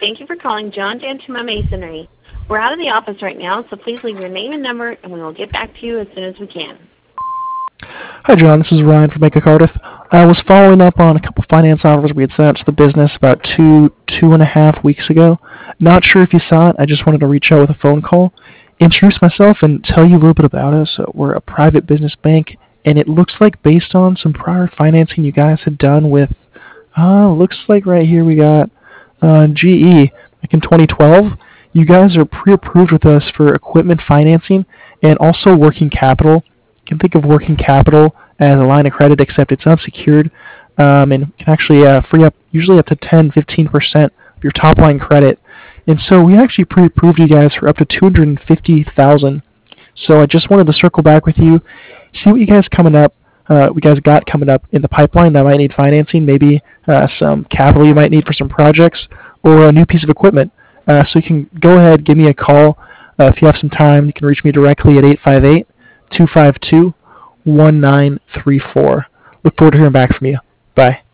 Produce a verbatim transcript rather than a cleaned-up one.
Thank you for calling John Dantuma Masonry. We're out of the office right now, so please leave your name and number, and we will get back to you as soon as we can. Hi, John. This is Ryan from Bank of Cardiff. I was following up on a couple finance offers we had sent out to the business about two, two and a half weeks ago. Not sure if you saw it. I just wanted to reach out with a phone call, introduce myself, and tell you a little bit about us. Uh, We're a private business bank, and it looks like based on some prior financing you guys had done with, uh, looks like right here we got uh, G E back in twenty twelve. You guys are pre-approved with us for equipment financing and also working capital. You can think of working capital as a line of credit, except it's unsecured, um, and can actually uh, free up usually up to ten, fifteen percent of your top line credit. And so we actually pre-approved you guys for up to two hundred fifty thousand. So I just wanted to circle back with you, see what you guys coming up, uh, we guys got coming up in the pipeline that might need financing, maybe uh, some capital you might need for some projects, or a new piece of equipment. Uh, so you can go ahead, give me a call. Uh, if you have some time, you can reach me directly at eight five eight, two five two, one nine three four. Look forward to hearing back from you. Bye.